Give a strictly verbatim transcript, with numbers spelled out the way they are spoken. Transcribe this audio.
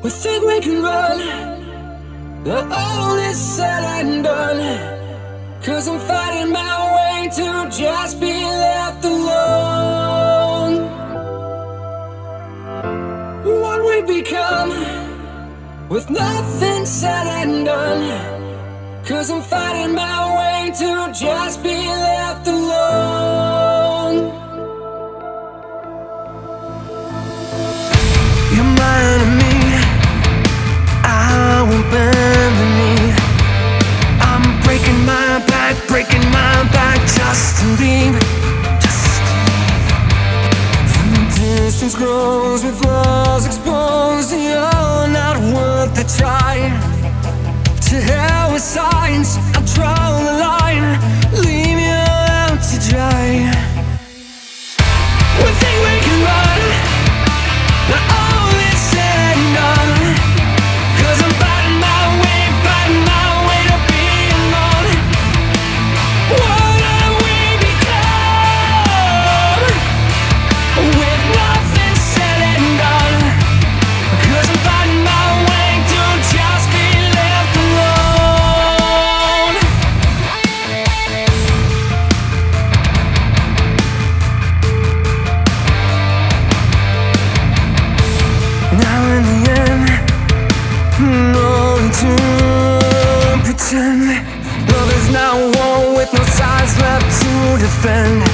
We think we can run, but all is said and done. Cause I'm fighting my way to just be left alone. What we become, with nothing said and done. Cause I'm fighting my way to just be left alone. You're my enemy, I won't bend the knee. I'm breaking my back, breaking my back just to leave, just to leave. The distance grows with flaws exposed, and you're not worth the try. To hell with signs, I'll draw the line, leave you out to dry. We think we can run, but all is said and done. Cause I'm fighting my way, fighting my way to be alone. What have we become, with nothing said and done? Cause I'm fighting my way to just be left alone. Now in the end, no one to pretend. Love is now war with no sides left to defend.